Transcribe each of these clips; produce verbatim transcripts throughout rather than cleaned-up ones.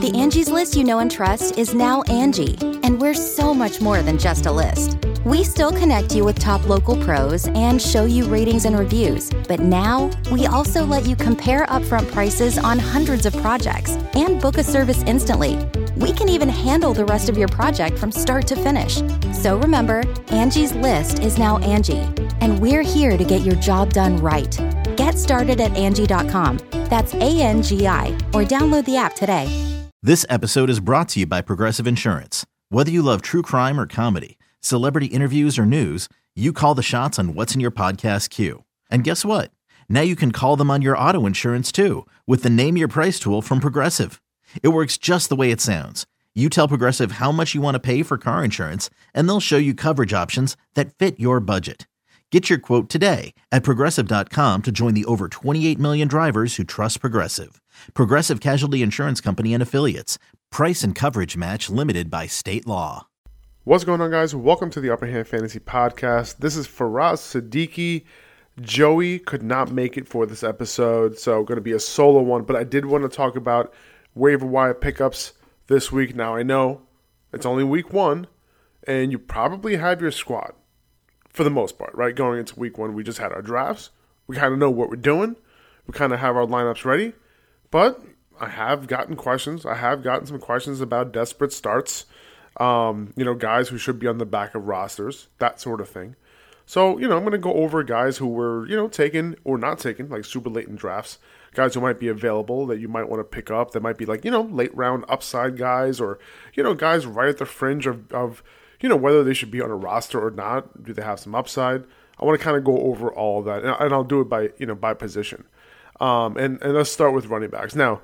The Angie's List you know and trust is now Angie, and we're so much more than just a list. We still connect you with top local pros and show you ratings and reviews, but now we also let you compare upfront prices on hundreds of projects and book a service instantly. We can even handle the rest of your project from start to finish. So remember, Angie's List is now Angie, and we're here to get your job done right. Get started at Angie dot com. That's A N G I, or download the app today. This episode is brought to you by Progressive Insurance. Whether you love true crime or comedy, celebrity interviews or news, you call the shots on what's in your podcast queue. And guess what? Now you can call them on your auto insurance too with the Name Your Price tool from Progressive. It works just the way it sounds. You tell Progressive how much you want to pay for car insurance, and they'll show you coverage options that fit your budget. Get your quote today at Progressive dot com to join the over twenty-eight million drivers who trust Progressive. Progressive Casualty Insurance Company and Affiliates. Price and coverage match limited by state law. What's going on, guys? Welcome to the Upper Hand Fantasy Podcast. This is Faraz Siddiqui. Joey could not make it for this episode, so going to be a solo one, but I did want to talk about waiver wire pickups this week. Now, I know it's only week one, and you probably have your squad for the most part, right? Going into week one, we just had our drafts. We kind of know what we're doing. We kind of have our lineups ready, but I have gotten questions. I have gotten some questions about desperate starts, um, you know, guys who should be on the back of rosters, that sort of thing. So, you know, I'm going to go over guys who were, you know, taken or not taken, like super late in drafts, guys who might be available that you might want to pick up that might be like, you know, late round upside guys or, you know, guys right at the fringe of, of you know, whether they should be on a roster or not. Do they have some upside? I want to kind of go over all of that, and, and I'll do it by, you know, by position. Um, and, and let's start with running backs. Now,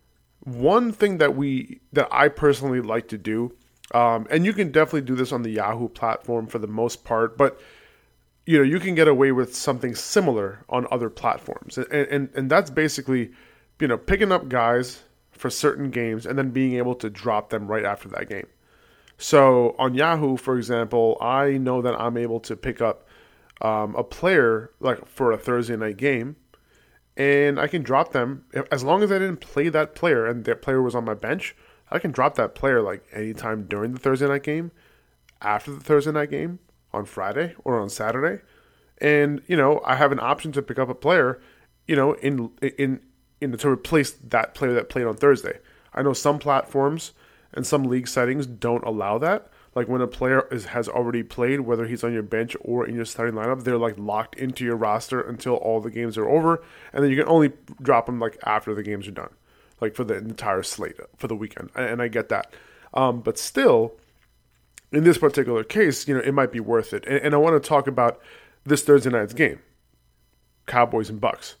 one thing that we, that I personally like to do, um, and you can definitely do this on the Yahoo platform for the most part, but you know, you can get away with something similar on other platforms. And, and and that's basically, you know, picking up guys for certain games and then being able to drop them right after that game. So on Yahoo, for example, I know that I'm able to pick up um, a player like for a Thursday night game, and I can drop them as long as I didn't play that player and that player was on my bench. I can drop that player like anytime during the Thursday night game, after the Thursday night game, on Friday or on Saturday. And, you know, I have an option to pick up a player, you know, in in in to replace that player that played on Thursday. I know some platforms and some league settings don't allow that. Like when a player is, has already played, whether he's on your bench or in your starting lineup, they're like locked into your roster until all the games are over. And then you can only drop them like after the games are done, like for the entire slate for the weekend. And I get that. Um, but still, in this particular case, you know, it might be worth it. And, and I want to talk about this Thursday night's game, Cowboys and Bucks.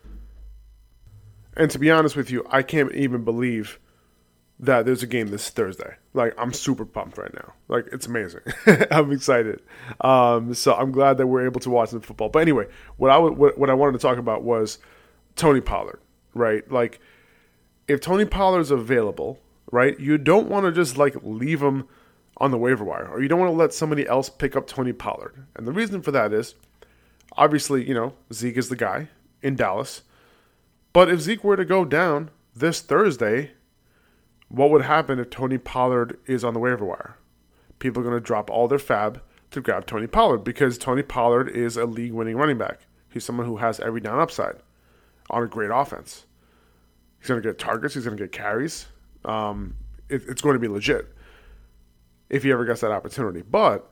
And to be honest with you, I can't even believe that there's a game this Thursday. Like, I'm super pumped right now. Like, it's amazing. I'm excited. Um, so I'm glad that we're able to watch some football. But anyway, what I what, what I wanted to talk about was Tony Pollard, right? Like, if Tony Pollard's available, right, you don't want to just like leave him on the waiver wire, or you don't want to let somebody else pick up Tony Pollard. And the reason for that is, obviously, you know, Zeke is the guy in Dallas. But if Zeke were to go down this Thursday, what would happen if Tony Pollard is on the waiver wire? People are going to drop all their fab to grab Tony Pollard because Tony Pollard is a league-winning running back. He's someone who has every down upside on a great offense. He's going to get targets. He's going to get carries. Um, it, it's going to be legit if he ever gets that opportunity. But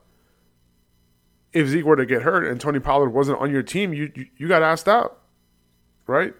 if Zeke were to get hurt and Tony Pollard wasn't on your team, you, you you got asked out, right?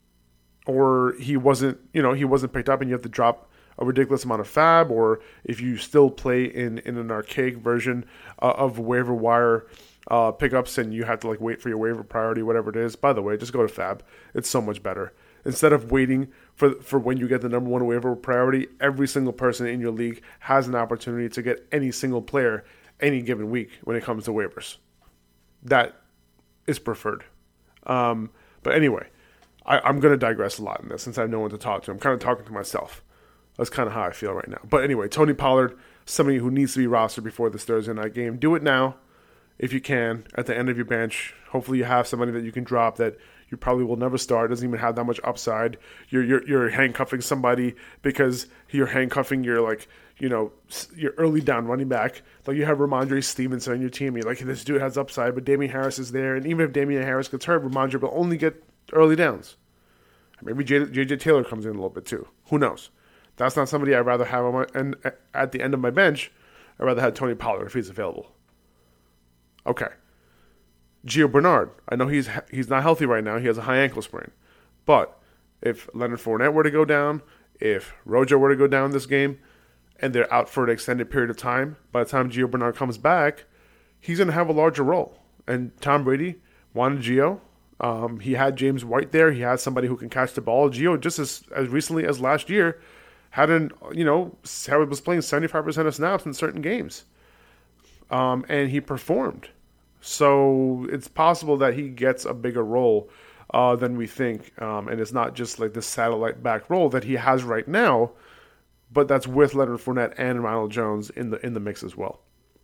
Or he wasn't, you know, he wasn't picked up and you have to drop a ridiculous amount of fab, or if you still play in, in an archaic version uh, of waiver wire uh, pickups and you have to like wait for your waiver priority, whatever it is. By the way, just go to fab. It's so much better. Instead of waiting for for when you get the number one waiver priority, every single person in your league has an opportunity to get any single player any given week when it comes to waivers. That is preferred. Um, but anyway, I, I'm going to digress a lot in this since I have no one to talk to. I'm kind of talking to myself. That's kind of how I feel right now. But anyway, Tony Pollard, somebody who needs to be rostered before this Thursday night game. Do it now if you can at the end of your bench. Hopefully you have somebody that you can drop that you probably will never start. Doesn't even have that much upside. You're you're, you're handcuffing somebody because you're handcuffing your like you know your early down running back. Like you have Ramondre Stevenson on your team. You're like, this dude has upside, but Damian Harris is there, and even if Damian Harris gets hurt, Ramondre will only get early downs. Maybe J J Taylor comes in a little bit too. Who knows? That's not somebody I'd rather have on my, and at the end of my bench. I'd rather have Tony Pollard if he's available. Okay. Gio Bernard. I know he's he's not healthy right now. He has a high ankle sprain. But if Leonard Fournette were to go down, if Rojo were to go down this game, and they're out for an extended period of time, by the time Gio Bernard comes back, he's going to have a larger role. And Tom Brady wanted Gio. Um, he had James White there. He had somebody who can catch the ball. Gio, just as, as recently as last year, had an, you know, was playing seventy-five percent of snaps in certain games. Um, and he performed. So it's possible that he gets a bigger role uh, than we think. Um, and it's not just like the satellite back role that he has right now, but that's with Leonard Fournette and Ronald Jones in the in the mix as well.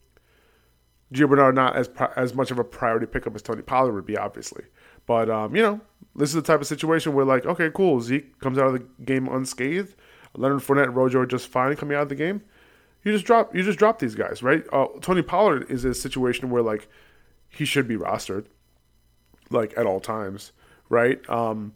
Gio Bernard not as as much of a priority pickup as Tony Pollard would be, obviously. But, um, you know, this is the type of situation where, like, okay, cool, Zeke comes out of the game unscathed. Leonard Fournette and Rojo are just fine coming out of the game. You just drop you just drop these guys, right? Uh, Tony Pollard is a situation where, like, he should be rostered, like, at all times, right? Um,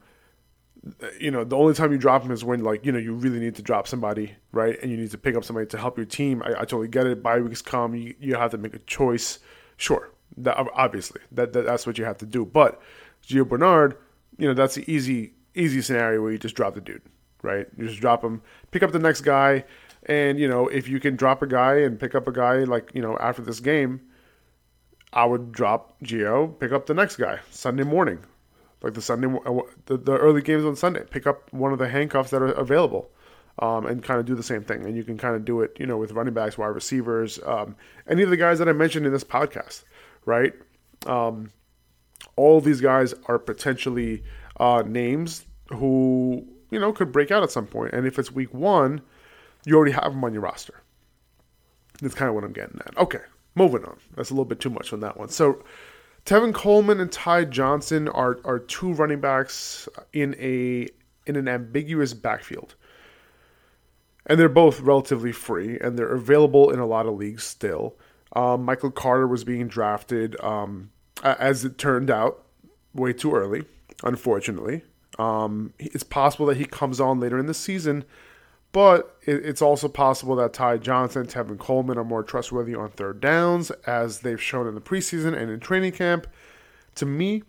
you know, the only time you drop him is when, like, you know, you really need to drop somebody, right? And you need to pick up somebody to help your team. I, I totally get it. Bye weeks come, you, you have to make a choice. Sure, that, obviously, that, that that's what you have to do. But Gio Bernard, you know, that's the easy easy scenario where you just drop the dude, right? You just drop him, pick up the next guy, and, you know, if you can drop a guy and pick up a guy, like, you know, after this game, I would drop Gio, pick up the next guy Sunday morning, like the Sunday, the, the early games on Sunday. Pick up one of the handcuffs that are available, um, and kind of do the same thing. And you can kind of do it, you know, with running backs, wide receivers, um, any of the guys that I mentioned in this podcast, right? Um, all of these guys are potentially uh, names who, you know, could break out at some point. And if it's week one, you already have them on your roster. That's kind of what I'm getting at. Okay, moving on. That's a little bit too much on that one. So Tevin Coleman and Ty Johnson are are two running backs in a in an ambiguous backfield. And they're both relatively free, and they're available in a lot of leagues still. Um, Michael Carter was being drafted, um, as it turned out, way too early, unfortunately. Um, it's possible that he comes on later in the season, but it, it's also possible that Ty Johnson and Tevin Coleman are more trustworthy on third downs, as they've shown in the preseason and in training camp. To me,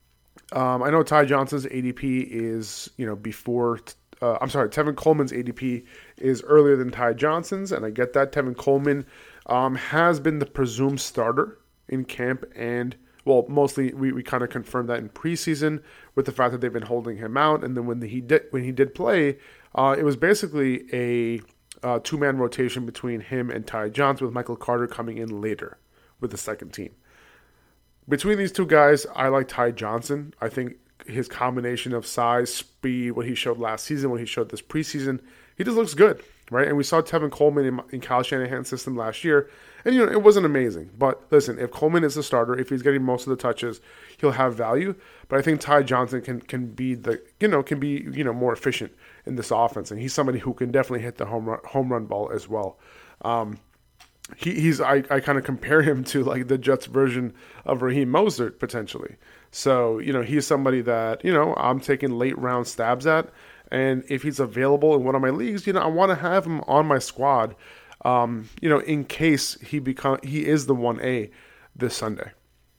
um, I know Ty Johnson's A D P is, you know, before... Uh, I'm sorry, Tevin Coleman's A D P is earlier than Ty Johnson's, and I get that. Tevin Coleman um, has been the presumed starter in camp, and, well, mostly we, we kind of confirmed that in preseason with the fact that they've been holding him out, and then when the, he did when he did play, uh, it was basically a uh, two-man rotation between him and Ty Johnson, with Michael Carter coming in later with the second team. Between these two guys, I like Ty Johnson. I think his combination of size, speed, what he showed last season, what he showed this preseason, he just looks good, right? And we saw Tevin Coleman in, in Kyle Shanahan's system last year, and, you know, it wasn't amazing. But listen, if Coleman is the starter, if he's getting most of the touches, he'll have value. But I think Ty Johnson can can be the, you know, can be, you know, more efficient in this offense, and he's somebody who can definitely hit the home run, home run ball as well. Um, He, he's I, I kind of compare him to like the Jets version of Raheem Mostert potentially. So, you know, he's somebody that, you know, I'm taking late round stabs at. And if he's available in one of my leagues, you know, I want to have him on my squad, um, you know, in case he become he is the one A this Sunday.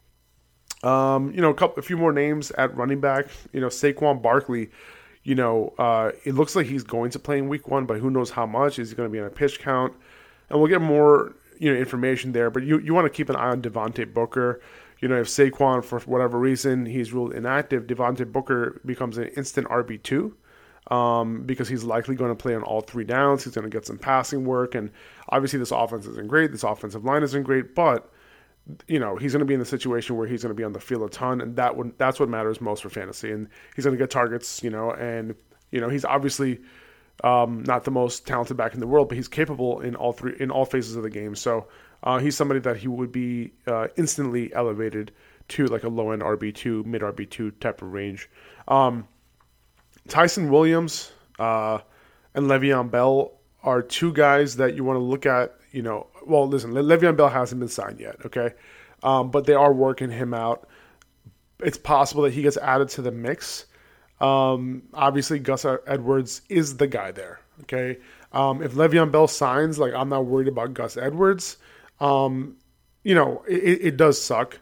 Um, you know, a couple, a few more names at running back. You know, Saquon Barkley. You know, uh, it looks like he's going to play in week one, but who knows how much? Is he going to be on a pitch count? And we'll get more, you know, information there. But you, you want to keep an eye on Devontae Booker. You know, if Saquon, for whatever reason, he's ruled inactive, Devontae Booker becomes an instant R B two um, because he's likely going to play on all three downs. He's going to get some passing work. And obviously this offense isn't great. This offensive line isn't great. But, you know, he's going to be in a situation where he's going to be on the field a ton. And that would, that's what matters most for fantasy. And he's going to get targets, you know, and, you know, he's obviously um, not the most talented back in the world, but he's capable in all three, in all phases of the game. So, Uh, he's somebody that he would be uh, instantly elevated two, like a low-end R B two, mid-R B two type of range. Um, Tyson Williams uh, and Le'Veon Bell are two guys that you want to look at, you know. Well, listen, Le- Le'Veon Bell hasn't been signed yet, okay? Um, but they are working him out. It's possible that he gets added to the mix. Um, obviously, Gus Edwards is the guy there, okay? Um, if Le'Veon Bell signs, like, I'm not worried about Gus Edwards. Um, you know, it, it does suck.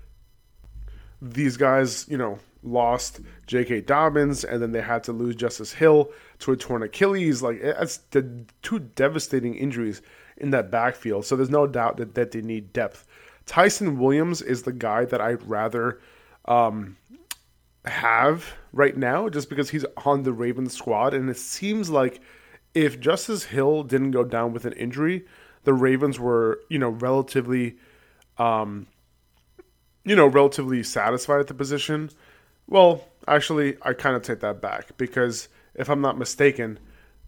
These guys, you know, lost J K. Dobbins, and then they had to lose Justice Hill to a torn Achilles. Like, that's the two devastating injuries in that backfield. So there's no doubt that, that they need depth. Tyson Williams is the guy that I'd rather um, have right now, just because he's on the Ravens squad. And it seems like if Justice Hill didn't go down with an injury, the Ravens were, you know, relatively, um, you know, relatively satisfied at the position. Well, actually, I kind of take that back, because if I'm not mistaken,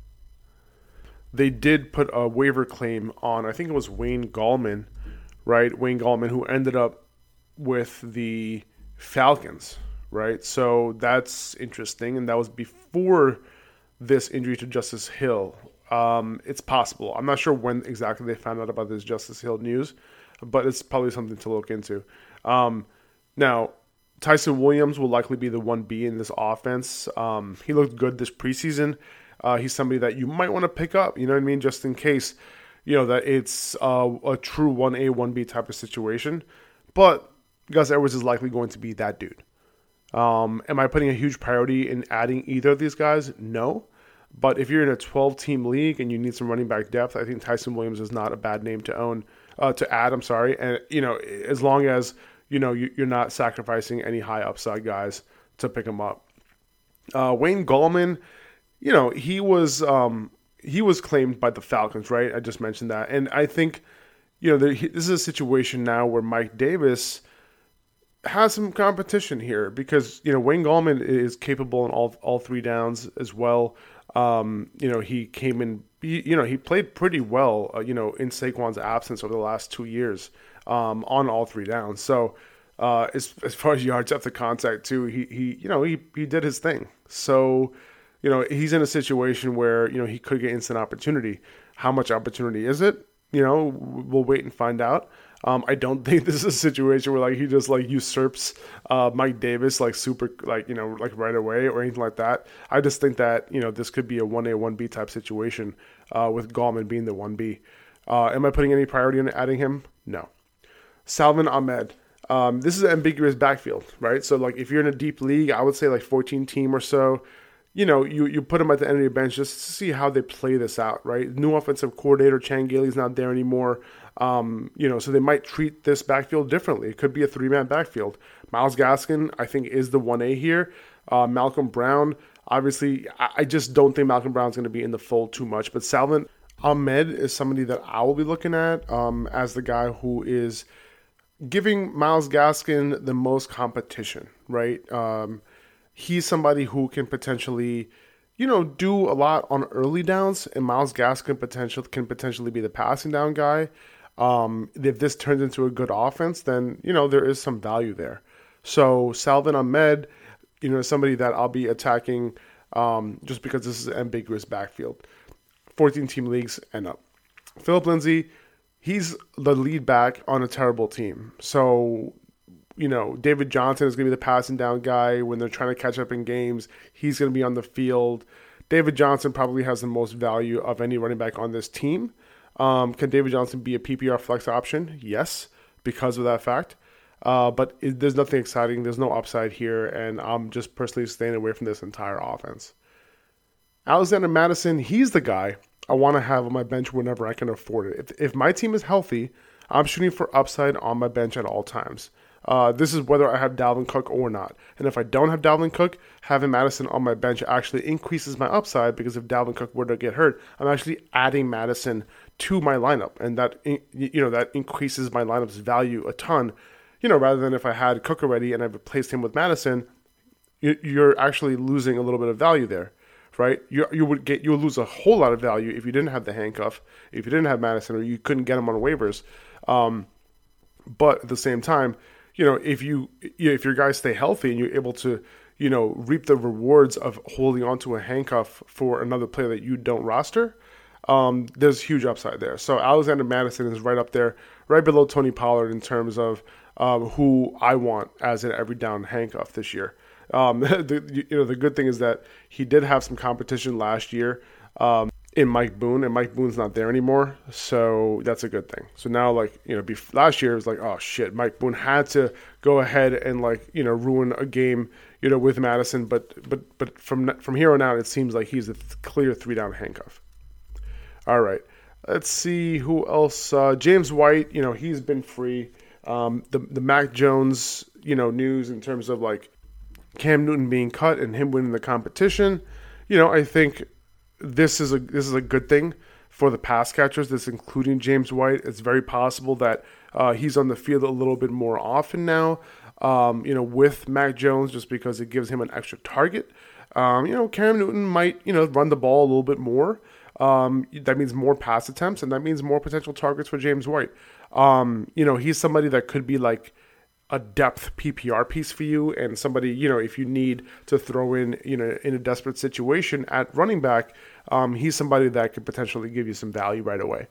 they did put a waiver claim on, I think it was Wayne Gallman, right? Wayne Gallman, who ended up with the Falcons, right? So that's interesting, and that was before this injury to Justice Hill. Um, it's possible. I'm not sure when exactly they found out about this Justice Hill news, but it's probably something to look into. Um, now, Tyson Williams will likely be the one B in this offense. Um, he looked good this preseason. Uh, he's somebody that you might want to pick up, you know what I mean, just in case, you know, that it's uh, a true one A, one B type of situation. But Gus Edwards is likely going to be that dude. Um, am I putting a huge priority in adding either of these guys? No. But if you're in a twelve-team league and you need some running back depth, I think Tyson Williams is not a bad name to own, uh, to add, I'm sorry. And, you know, as long as, you know, you, you're not sacrificing any high upside guys to pick them up. Uh, Wayne Gallman, you know, he was um, he was claimed by the Falcons, right? I just mentioned that. And I think, you know, there, he, this is a situation now where Mike Davis has some competition here, because, you know, Wayne Gallman is capable in all all three downs as well. Um, you know, he came in, he, you know, he played pretty well, uh, you know, in Saquon's absence over the last two years um, on all three downs. So uh, as as far as yards after contact too, he he you know he he did his thing. So, you know, he's in a situation where, you know, he could get instant opportunity. How much opportunity is it? You know, we'll wait and find out. Um, I don't think this is a situation where, like, he just, like, usurps uh, Mike Davis, like, super, like, you know, like, right away or anything like that. I just think that, you know, this could be a one A, one B type situation uh, with Gallman being the one B. Uh, am I putting any priority on adding him? No. Salvon Ahmed. Um, this is an ambiguous backfield, right? So, like, if you're in a deep league, I would say, like, fourteen team or so, you know, you, you put them at the end of your bench just to see how they play this out, right? New offensive coordinator, Chan Gailey's not there anymore. Um, you know, so they might treat this backfield differently. It could be a three-man backfield. Myles Gaskin, I think, is the one A here. Uh, Malcolm Brown, obviously, I, I just don't think Malcolm Brown's going to be in the fold too much. But Salvon Ahmed is somebody that I will be looking at um, as the guy who is giving Myles Gaskin the most competition, right? Um, he's somebody who can potentially, you know, do a lot on early downs, and Myles Gaskin potential can potentially be the passing down guy. Um, if this turns into a good offense, then, you know, there is some value there. So Salvon Ahmed, you know, somebody that I'll be attacking um, just because this is an ambiguous backfield. fourteen-team leagues and up. Philip Lindsay, he's the lead back on a terrible team. So, you know, David Johnson is going to be the passing down guy when they're trying to catch up in games. He's going to be on the field. David Johnson probably has the most value of any running back on this team. Um, can David Johnson be a P P R flex option? Yes, because of that fact. Uh, but it, there's nothing exciting. There's no upside here, and I'm just personally staying away from this entire offense. Alexander Mattison, he's the guy I want to have on my bench whenever I can afford it. If, if my team is healthy, I'm shooting for upside on my bench at all times. Uh, this is whether I have Dalvin Cook or not. And if I don't have Dalvin Cook, having Mattison on my bench actually increases my upside, because if Dalvin Cook were to get hurt, I'm actually adding Mattison to my lineup, and that, you know, that increases my lineup's value a ton. You know, rather than if I had Cook already and I replaced him with Mattison, you're actually losing a little bit of value there, right? You you would get you would lose a whole lot of value if you didn't have the handcuff, if you didn't have Mattison, or you couldn't get him on waivers. Um, but at the same time, you know, if you, you know, if your guys stay healthy and you're able to, you know, reap the rewards of holding onto a handcuff for another player that you don't roster, um, there's huge upside there. So Alexander Mattison is right up there, right below Tony Pollard in terms of um, who I want as an every down handcuff this year. Um, the, you know, the good thing is that he did have some competition last year um, in Mike Boone, and Mike Boone's not there anymore, so that's a good thing. So now, like, you know, bef- last year it was like, oh shit, Mike Boone had to go ahead and, like, you know, ruin a game, you know, with Madison, but but but from from here on out, it seems like he's a th- clear three down handcuff. All right, let's see who else. Uh, James White, you know, he's been free. Um, the the Mac Jones, you know, news in terms of like Cam Newton being cut and him winning the competition, you know, I think this is a this is a good thing for the pass catchers. This including James White. It's very possible that uh, he's on the field a little bit more often now. Um, you know, with Mac Jones, just because it gives him an extra target. Um, you know, Cam Newton might, you know, run the ball a little bit more. Um, that means more pass attempts, and that means more potential targets for James White. Um, you know, he's somebody that could be like a depth P P R piece for you, and somebody, you know, if you need to throw in, you know, in a desperate situation at running back, um, he's somebody that could potentially give you some value right away.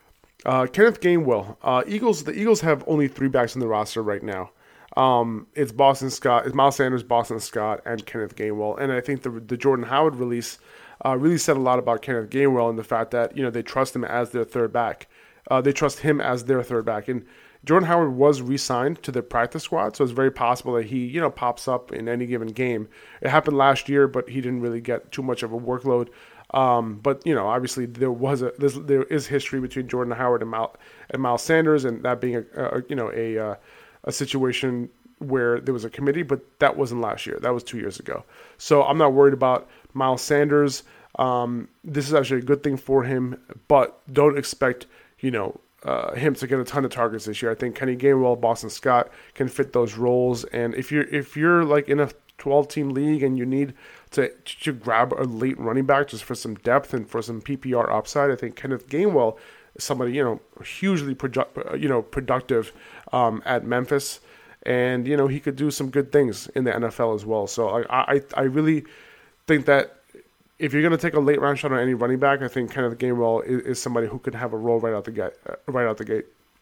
Uh, Kenneth Gainwell. Uh, Eagles. The Eagles have only three backs on the roster right now. Um, it's Boston Scott, it's Miles Sanders, Boston Scott, and Kenneth Gainwell. And I think the the Jordan Howard release uh, really said a lot about Kenneth Gainwell and the fact that, you know, they trust him as their third back. Uh, they trust him as their third back. And Jordan Howard was re-signed to the practice squad, so it's very possible that he, you know, pops up in any given game. It happened last year, but he didn't really get too much of a workload. Um, but, you know, obviously there was a there is history between Jordan Howard and, Mal, and Miles Sanders, and that being a, a you know a uh, a situation where there was a committee, but that wasn't last year. That was two years ago. So I'm not worried about Miles Sanders. Um, this is actually a good thing for him, but don't expect, you know, uh, him to get a ton of targets this year. I think Kenny Gainwell, Boston Scott can fit those roles. And if you're if you're like in a twelve-team league and you need to to grab a late running back just for some depth and for some P P R upside, I think Kenneth Gainwell is somebody, you know, hugely produ- you know productive um, at Memphis. And, you know, he could do some good things in the N F L as well. So I I, I really think that if you're going to take a late round shot on any running back, I think Kenneth Gainwell is, is somebody who could have a role right out the gate. Uh, right out the gate.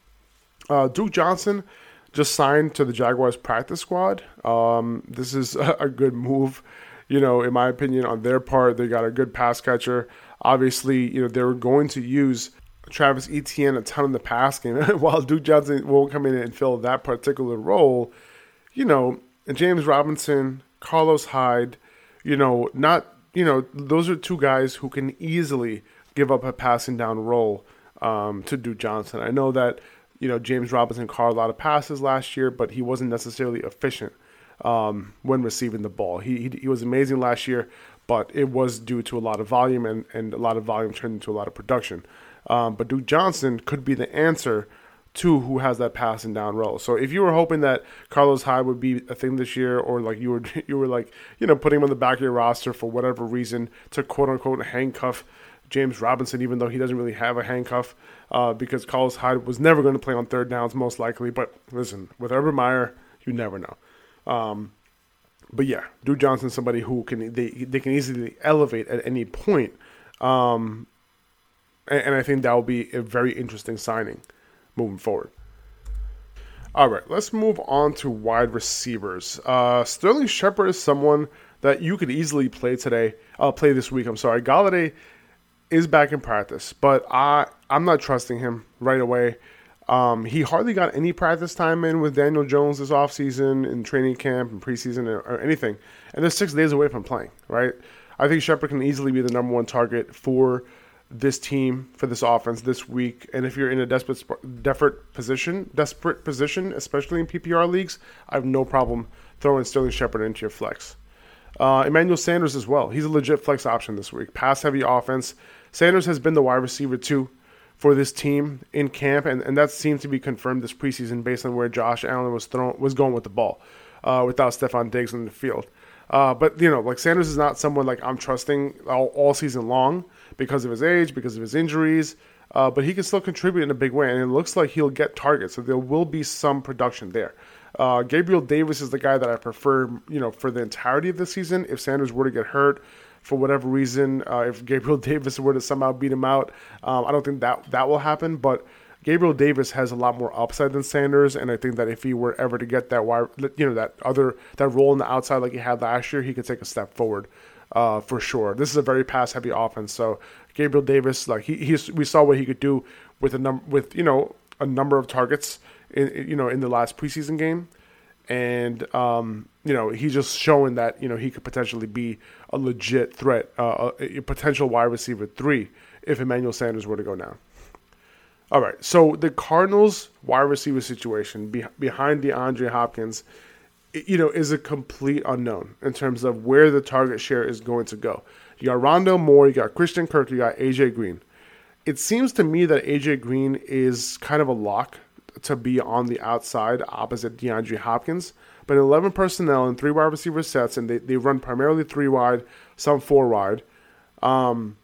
Uh, Duke Johnson just signed to the Jaguars practice squad. Um, this is a, a good move, you know, in my opinion, on their part. They got a good pass catcher. Obviously, you know, they were going to use Travis Etienne a ton in the pass game. While Duke Johnson won't come in and fill that particular role, you know, James Robinson, Carlos Hyde, you know, not, you know, those are two guys who can easily give up a passing down role um, to Duke Johnson. I know that, you know, James Robinson caught a lot of passes last year, but he wasn't necessarily efficient um, when receiving the ball. He, he he was amazing last year, but it was due to a lot of volume, and, and a lot of volume turned into a lot of production. Um, but Duke Johnson could be the answer to who has that passing down role. So if you were hoping that Carlos Hyde would be a thing this year, or like you were you were like, you know, putting him on the back of your roster for whatever reason to quote unquote handcuff James Robinson, even though he doesn't really have a handcuff, uh, because Carlos Hyde was never going to play on third downs most likely. But listen, with Urban Meyer, you never know. Um, but yeah, Duke Johnson, somebody who can they they can easily elevate at any point. Um, and, and I think that will be a very interesting signing moving forward. All right, let's move on to wide receivers. Uh, Sterling Shepard is someone that you could easily play today. Uh, play this week. I'm sorry. Golladay is back in practice, but I I'm not trusting him right away. Um, he hardly got any practice time in with Daniel Jones this offseason, in training camp and preseason, or, or anything, and they're six days away from playing. Right? I think Shepard can easily be the number one target for this team, for this offense this week. And if you're in a desperate, desperate position, desperate position, especially in P P R leagues, I have no problem throwing Sterling Shepard into your flex. Uh, Emmanuel Sanders as well. He's a legit flex option this week. Pass-heavy offense. Sanders has been the wide receiver too for this team in camp, and, and that seemed to be confirmed this preseason based on where Josh Allen was thrown was going with the ball, uh, without Stephon Diggs in the field. Uh, but you know, like Sanders is not someone like I'm trusting all, all season long because of his age, because of his injuries. Uh, but he can still contribute in a big way, and it looks like he'll get targets, so there will be some production there. Uh, Gabriel Davis is the guy that I prefer, you know, for the entirety of the season. If Sanders were to get hurt for whatever reason, uh, if Gabriel Davis were to somehow beat him out, um, I don't think that that will happen. But Gabriel Davis has a lot more upside than Sanders, and I think that if he were ever to get that wide, you know, that other that role on the outside like he had last year, he could take a step forward uh, for sure. This is a very pass-heavy offense, so Gabriel Davis, like he, he's, we saw what he could do with a num with you know a number of targets, in, you know, in the last preseason game. And, um, you know, he's just showing that, you know, he could potentially be a legit threat, uh, a, a potential wide receiver three if Emmanuel Sanders were to go down. All right, so the Cardinals wide receiver situation be, behind DeAndre Hopkins, it, you know, is a complete unknown in terms of where the target share is going to go. You got Rondale Moore, you got Christian Kirk, you got A J Green. It seems to me that A J Green is kind of a lock to be on the outside opposite DeAndre Hopkins. But in eleven personnel and three wide receiver sets, and they, they run primarily three wide, some four wide, um,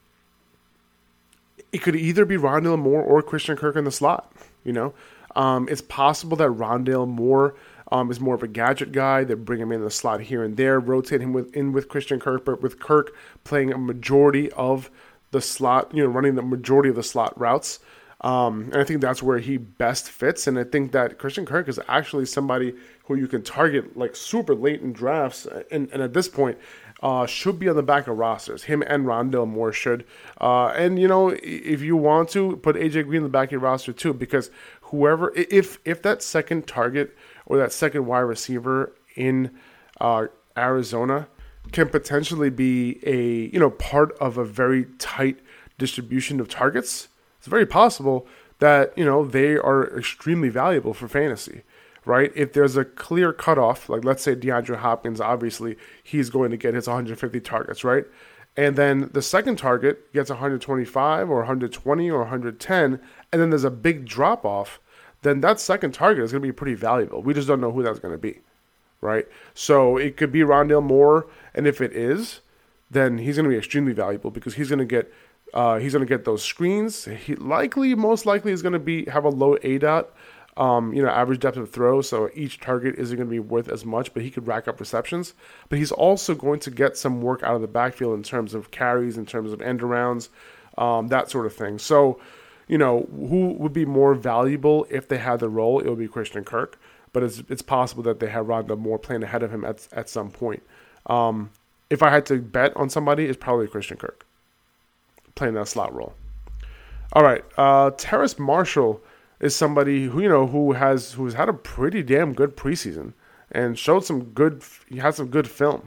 it could either be Rondale Moore or Christian Kirk in the slot. You know, um, it's possible that Rondale Moore um, is more of a gadget guy. They bring him in the slot here and there, rotate him with, in with Christian Kirk, but with Kirk playing a majority of the slot, you know, running the majority of the slot routes. Um, and I think that's where he best fits. And I think that Christian Kirk is actually somebody who you can target like super late in drafts. And, and at this point, uh, should be on the back of rosters. Him and Rondale Moore should. Uh, and, you know, if you want to, put A J Green in the back of your roster too, because whoever, if, if that second target or that second wide receiver in uh, Arizona can potentially be a, you know, part of a very tight distribution of targets, it's very possible that, you know, they are extremely valuable for fantasy, right? If there's a clear cutoff, like let's say DeAndre Hopkins, obviously he's going to get his one hundred fifty targets, right? And then the second target gets one hundred twenty-five or one hundred twenty or one hundred ten, and then there's a big drop off, then that second target is going to be pretty valuable. We just don't know who that's going to be, right? So it could be Rondale Moore, and if it is, then he's going to be extremely valuable because he's going to get Uh, he's going to get those screens. He likely, most likely, is going to be have a low A D O T, um, you know, average depth of throw. So each target isn't going to be worth as much, but he could rack up receptions. But he's also going to get some work out of the backfield in terms of carries, in terms of end arounds, um, that sort of thing. So, you know, who would be more valuable if they had the role? It would be Christian Kirk. But it's it's possible that they have Rondale Moore playing ahead of him at at some point. Um, if I had to bet on somebody, it's probably Christian Kirk playing that slot role. All right, uh, Terrace Marshall is somebody who you know who has who's had a pretty damn good preseason and showed some good. He had some good film,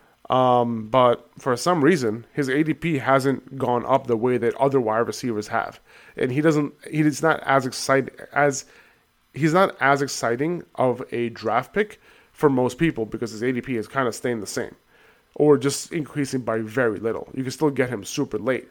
um, but for some reason his A D P hasn't gone up the way that other wide receivers have, and he doesn't. He's not as exciting as he's not as exciting of a draft pick for most people because his A D P is kind of staying the same, or just increasing by very little. You can still get him super late.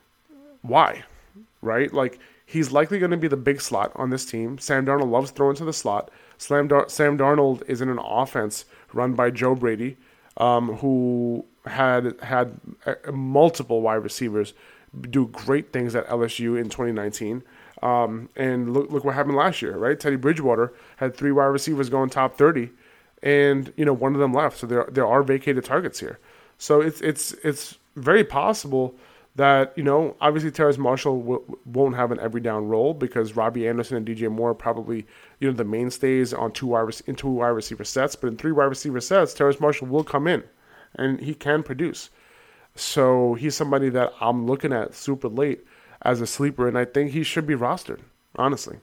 Why? Right? Like, he's likely going to be the big slot on this team. Sam Darnold loves throwing to the slot. Sam, Dar- Sam Darnold is in an offense run by Joe Brady, um, who had had uh, multiple wide receivers do great things at L S U in twenty nineteen. Um, and look, look what happened last year, right? Teddy Bridgewater had three wide receivers going top thirty, and you know one of them left. So there there are vacated targets here. So it's it's it's very possible that, you know, obviously Terrace Marshall w- won't have an every down role because Robbie Anderson and D J Moore are probably, you know, the mainstays on two wide, in two wide receiver sets. But in three wide receiver sets, Terrace Marshall will come in and he can produce. So he's somebody that I'm looking at super late as a sleeper, and I think he should be rostered, honestly.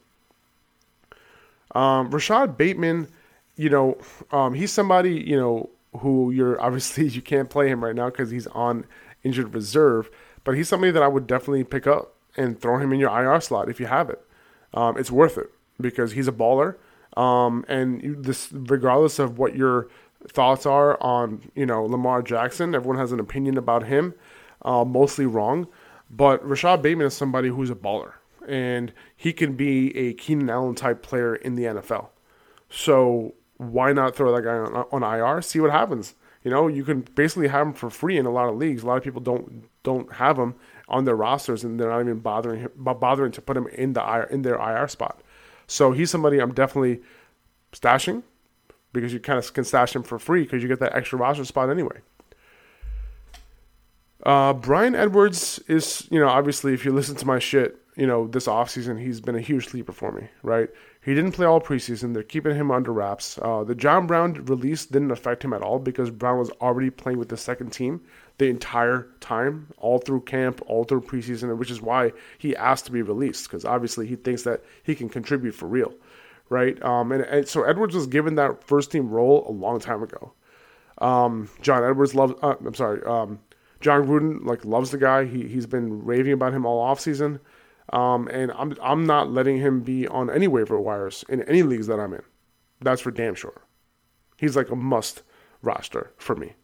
Um, Rashad Bateman, you know, um, he's somebody, you know, who you're obviously you can't play him right now because he's on injured reserve. But he's somebody that I would definitely pick up and throw him in your I R slot if you have it. Um, it's worth it because he's a baller. Um, and you, this, regardless of what your thoughts are on, you know, Lamar Jackson, everyone has an opinion about him, uh, mostly wrong. But Rashad Bateman is somebody who's a baller, and he can be a Keenan Allen type player in the N F L. So why not throw that guy on, on I R? See what happens. You know, you can basically have him for free in a lot of leagues. A lot of people don't don't have him on their rosters, and they're not even bothering bothering to put him in the in their I R spot. So he's somebody I'm definitely stashing because you kind of can stash him for free because you get that extra roster spot anyway. Uh, Bryan Edwards is, you know, obviously if you listen to my shit, you know, this offseason, he's been a huge sleeper for me, right? He didn't play all preseason. They're keeping him under wraps. Uh, the John Brown release didn't affect him at all because Brown was already playing with the second team the entire time, all through camp, all through preseason, which is why he asked to be released, because obviously he thinks that he can contribute for real, right? Um, and, and so Edwards was given that first team role a long time ago. Um, John Edwards loves, uh, I'm sorry, um, John Gruden like loves the guy. He he's been raving about him all offseason. Um, and I'm I'm not letting him be on any waiver wires in any leagues that I'm in. That's for damn sure. He's like a must roster for me.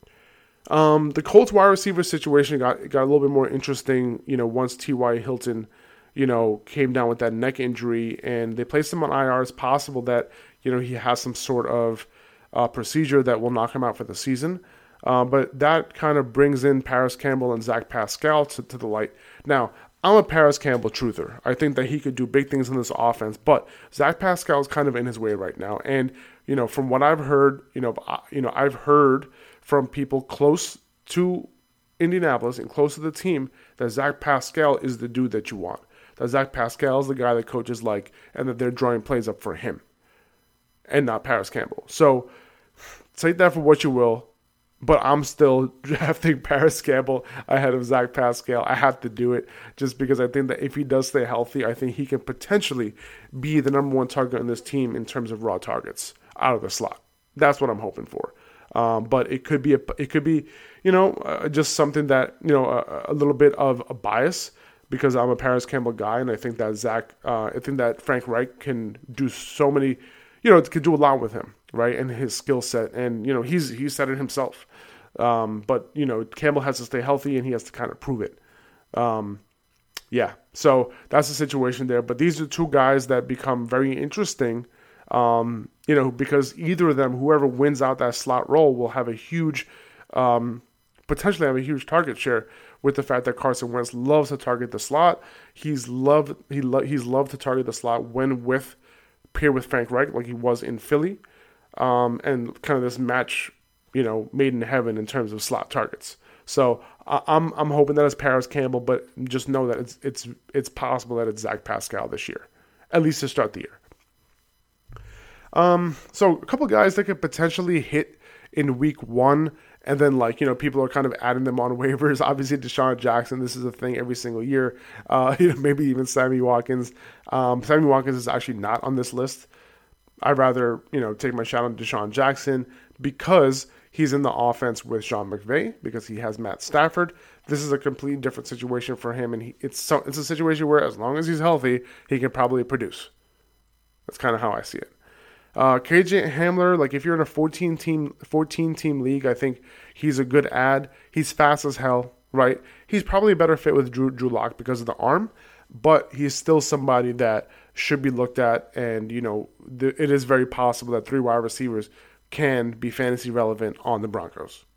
Um, the Colts wide receiver situation got got a little bit more interesting, you know, once T Y. Hilton, you know, came down with that neck injury and they placed him on I R. It's possible that, you know, he has some sort of uh, procedure that will knock him out for the season. Uh, but that kind of brings in Paris Campbell and Zach Pascal to, to the light. Now, I'm a Paris Campbell truther. I think that he could do big things in this offense, but Zach Pascal is kind of in his way right now. And, you know, from what I've heard, you know, you know, I've heard from people close to Indianapolis and close to the team that Zach Pascal is the dude that you want. That Zach Pascal is the guy that coaches like, and that they're drawing plays up for him and not Paris Campbell. So take that for what you will. But I'm still drafting Paris Campbell ahead of Zach Pascal. I have to do it just because I think that if he does stay healthy, I think he can potentially be the number one target on this team in terms of raw targets out of the slot. That's what I'm hoping for. Um, but it could be a, it could be, you know, uh, just something that, you know, a, a little bit of a bias because I'm a Paris Campbell guy, and I think that Zach, uh, I think that Frank Reich can do so many. You know, it could do a lot with him, right, and his skill set. And, you know, he's he said it himself. Um, but, you know, Campbell has to stay healthy, and he has to kind of prove it. Um, yeah, so that's the situation there. But these are two guys that become very interesting, um, you know, because either of them, whoever wins out that slot role, will have a huge, um, potentially have a huge target share with the fact that Carson Wentz loves to target the slot. He's loved, he lo- he's loved to target the slot when with pair with Frank Reich like he was in Philly, um, and kind of this match, you know, made in heaven in terms of slot targets. So I, I'm I'm hoping that it's Paris Campbell, but just know that it's it's it's possible that it's Zach Pascal this year, at least to start the year. Um, so a couple guys that could potentially hit in week one, and then like, you know, people are kind of adding them on waivers. Obviously, Deshaun Jackson, this is a thing every single year. Uh, you know, maybe even Sammy Watkins. Um, Sammy Watkins is actually not on this list. I'd rather, you know, take my shot on Deshaun Jackson because he's in the offense with Sean McVay, because he has Matt Stafford. This is a completely different situation for him, and he, it's so, it's a situation where as long as he's healthy, he can probably produce. That's kind of how I see it. Uh, K J Hamler, like if you're in a fourteen team league, I think he's a good ad. He's fast as hell, right? He's probably a better fit with Drew, Drew Lock because of the arm, but he's still somebody that should be looked at. And, you know, th- it is very possible that three wide receivers can be fantasy relevant on the Broncos.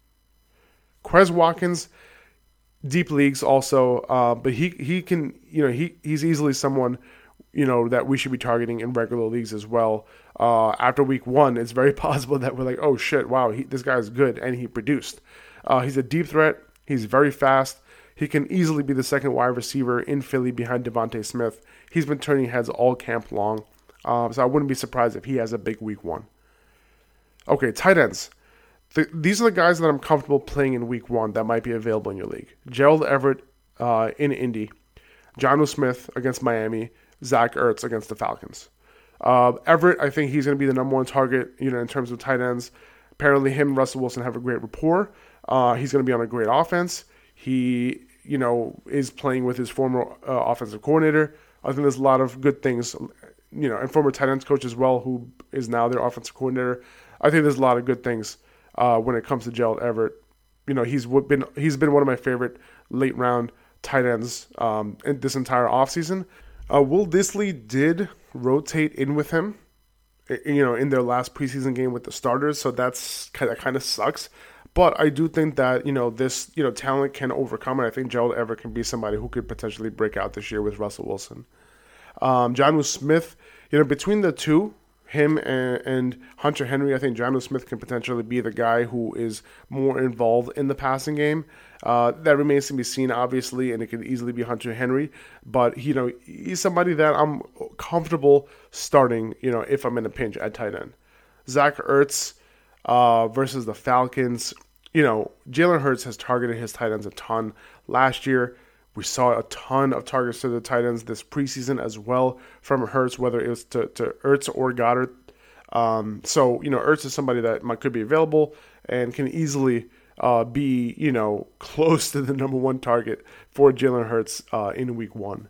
Quez Watkins, deep leagues also, uh, but he, he can, you know, he, he's easily someone, you know, that we should be targeting in regular leagues as well. Uh, after week one, it's very possible that we're like, oh shit, wow, he, this guy's good, and he produced. Uh, he's a deep threat. He's very fast. He can easily be the second wide receiver in Philly behind Devontae Smith. He's been turning heads all camp long, uh, so I wouldn't be surprised if he has a big week one. Okay, tight ends. The, these are the guys that I'm comfortable playing in week one that might be available in your league. Gerald Everett uh, in Indy. Jonnu Smith against Miami. Zach Ertz against the Falcons. Uh, Everett, I think he's going to be the number one target, you know, in terms of tight ends. Apparently him and Russell Wilson have a great rapport. Uh, he's going to be on a great offense. He, you know, is playing with his former uh, offensive coordinator. I think there's a lot of good things, you know, and former tight ends coach as well, who is now their offensive coordinator. I think there's a lot of good things uh, when it comes to Gerald Everett. You know, he's been he's been one of my favorite late round tight ends um, in this entire offseason. Uh, Will Dissly did rotate in with him, you know, in their last preseason game with the starters, so that's kind of kind of sucks. But I do think that, you know, this, you know, talent can overcome it. I think Gerald Everett can be somebody who could potentially break out this year with Russell Wilson. Um, Jonnu Smith, you know, between the two, him and, and Hunter Henry, I think Jonnu Smith can potentially be the guy who is more involved in the passing game. Uh, that remains to be seen, obviously, and it could easily be Hunter Henry. But, you know, he's somebody that I'm comfortable starting, you know, if I'm in a pinch at tight end. Zach Ertz uh, versus the Falcons. You know, Jalen Hurts has targeted his tight ends a ton last year. We saw a ton of targets to the tight ends this preseason as well from Hurts, whether it was to, to Ertz or Goddard. Um, so, you know, Ertz is somebody that might, could be available and can easily uh, be, you know, close to the number one target for Jalen Hurts uh, in week one.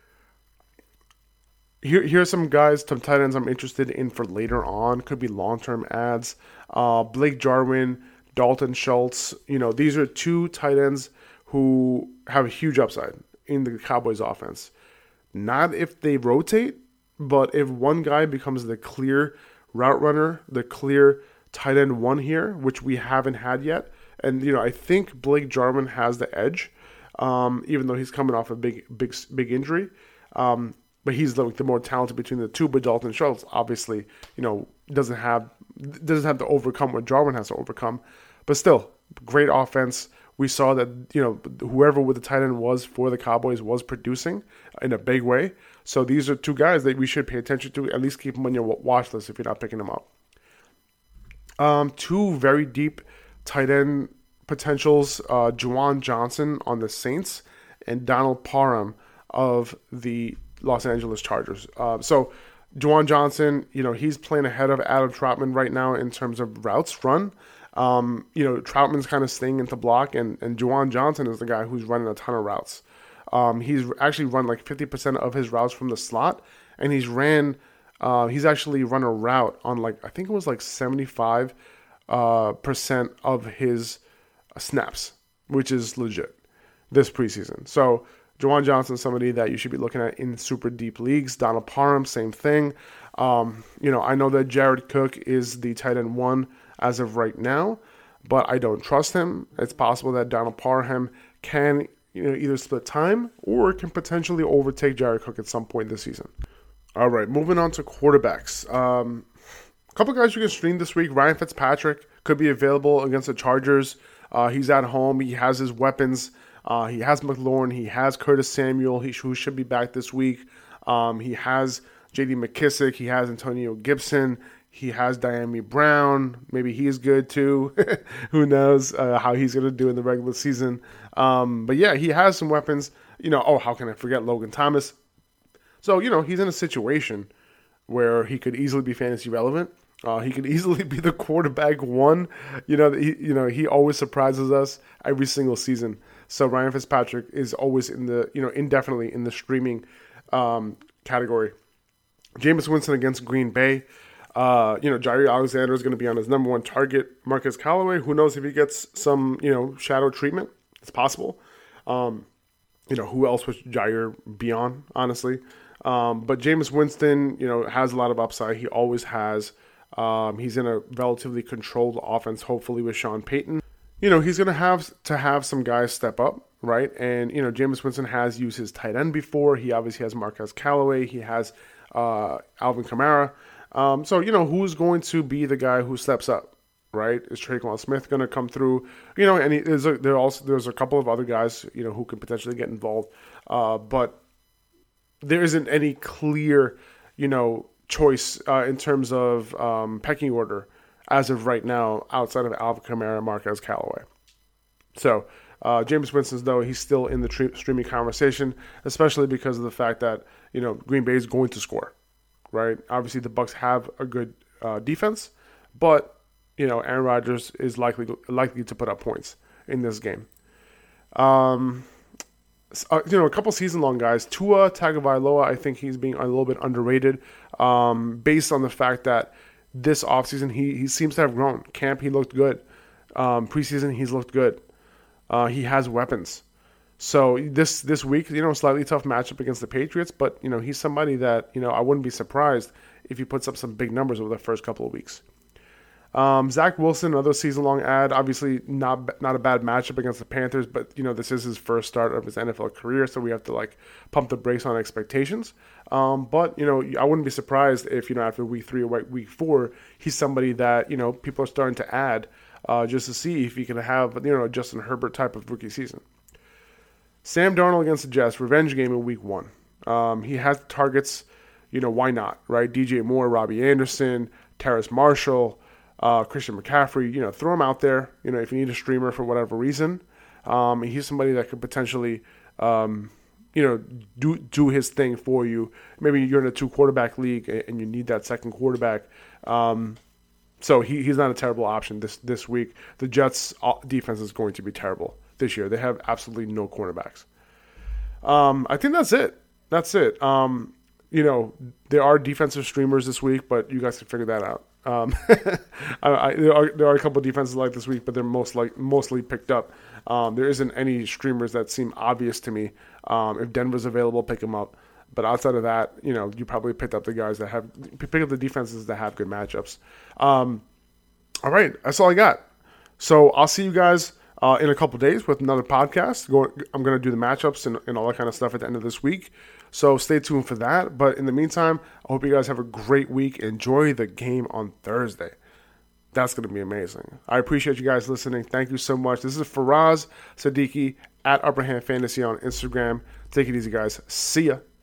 Here, here are some guys, some tight ends I'm interested in for later on. Could be long-term ads. Uh, Blake Jarwin, Dalton Schultz. You know, these are two tight ends who have a huge upside in the Cowboys offense. Not if they rotate, but if one guy becomes the clear route runner, the clear tight end one here, which we haven't had yet. And, you know, I think Blake Jarwin has the edge, um, even though he's coming off a big, big, big injury. Um, but he's the, the more talented between the two. But Dalton Schultz, obviously, you know, doesn't have doesn't have to overcome what Jarwin has to overcome. But still, great offense. We saw that, you know, whoever with the tight end was for the Cowboys was producing in a big way. So these are two guys that we should pay attention to. At least keep them on your watch list if you're not picking them up. Um, two very deep tight end potentials, uh, Juwan Johnson on the Saints and Donald Parham of the Los Angeles Chargers. Uh, so Juwan Johnson, you know, he's playing ahead of Adam Trautman right now in terms of routes run. Um, you know, Troutman's kind of staying into block, and, and Juwan Johnson is the guy who's running a ton of routes. Um, he's actually run like fifty percent of his routes from the slot, and he's ran, uh, he's actually run a route on like, I think it was like seventy-five uh, percent of his snaps, which is legit this preseason. So Juwan Johnson is somebody that you should be looking at in super deep leagues. Donald Parham, same thing. Um, you know, I know that Jared Cook is the tight end one as of right now, but I don't trust him. It's possible that Donald Parham can, you know, either split time or can potentially overtake Jared Cook at some point this season. All right, moving on to quarterbacks. Um, a couple guys you can stream this week. Ryan Fitzpatrick could be available against the Chargers. Uh, he's at home. He has his weapons. Uh, he has McLaurin. He has Curtis Samuel, he, who should be back this week. Um, he has J D McKissick. He has Antonio Gibson. He has Diami Brown. Maybe he's good too. Who knows uh, how he's going to do in the regular season. Um, but yeah, he has some weapons. You know, oh, how can I forget Logan Thomas? So, you know, he's in a situation where he could easily be fantasy relevant. Uh, he could easily be the quarterback one. You know, he, you know, he always surprises us every single season. So Ryan Fitzpatrick is always in the, you know, indefinitely in the streaming um, category. Jameis Winston against Green Bay. Uh, you know, Jair Alexander is going to be on his number one target. Marcus Callaway, who knows if he gets some, you know, shadow treatment. It's possible. Um, you know, who else would Jair be on, honestly? Um, but Jameis Winston, you know, has a lot of upside. He always has. Um, he's in a relatively controlled offense, hopefully with Sean Payton. You know, he's going to have to have some guys step up, right? And, you know, Jameis Winston has used his tight end before. He obviously has Marquez Callaway. He has uh, Alvin Kamara. Um, so, you know, who's going to be the guy who steps up, right? Is Tre'Quan Smith going to come through? You know, and he, there's a, there also there's a couple of other guys, you know, who could potentially get involved. Uh, but there isn't any clear, you know, choice uh, in terms of um, pecking order as of right now outside of Alvin Kamara and Marquez Callaway. So, uh, Jameis Winston, though, he's still in the tre- streaming conversation, especially because of the fact that, you know, Green Bay is going to score. Right, obviously the Bucs have a good uh, defense, but you know Aaron Rodgers is likely likely to put up points in this game. Um, uh, you know, a couple season-long guys. Tua Tagovailoa, I think he's being a little bit underrated, um, based on the fact that this offseason he he seems to have grown. Camp he looked good. Um, preseason he's looked good. Uh, he has weapons. So this this week, you know, slightly tough matchup against the Patriots, but, you know, he's somebody that, you know, I wouldn't be surprised if he puts up some big numbers over the first couple of weeks. Um, Zach Wilson, another season-long ad. Obviously, not not a bad matchup against the Panthers, but you know this is his first start of his N F L career, so we have to like pump the brakes on expectations. Um, but you know, I wouldn't be surprised if you know after week three or week four, he's somebody that you know people are starting to add uh, just to see if he can have you know a Justin Herbert type of rookie season. Sam Darnold against the Jets, revenge game in week one. Um, he has targets. You know why not, right? D J Moore, Robbie Anderson, Terrace Marshall. Uh, Christian McCaffrey, you know, throw him out there. You know, if you need a streamer for whatever reason, um, he's somebody that could potentially, um, you know, do do his thing for you. Maybe you're in a two quarterback league and you need that second quarterback. Um, so he, he's not a terrible option this this week. The Jets' defense is going to be terrible this year. They have absolutely no cornerbacks. Um, I think that's it. That's it. Um, you know, there are defensive streamers this week, but you guys can figure that out. Um, I, I, there, are, there are a couple of defenses like this week, but they're most like mostly picked up. Um, there isn't any streamers that seem obvious to me. Um, if Denver's available, pick them up. But outside of that, you know, you probably picked up the guys that have pick up the defenses that have good matchups. Um, all right, that's all I got. So I'll see you guys uh, in a couple days with another podcast. Go, I'm going to do the matchups and, and all that kind of stuff at the end of this week. So stay tuned for that. But in the meantime, I hope you guys have a great week. Enjoy the game on Thursday. That's going to be amazing. I appreciate you guys listening. Thank you so much. This is Faraz Siddiqui at Upper Hand Fantasy on Instagram. Take it easy, guys. See ya.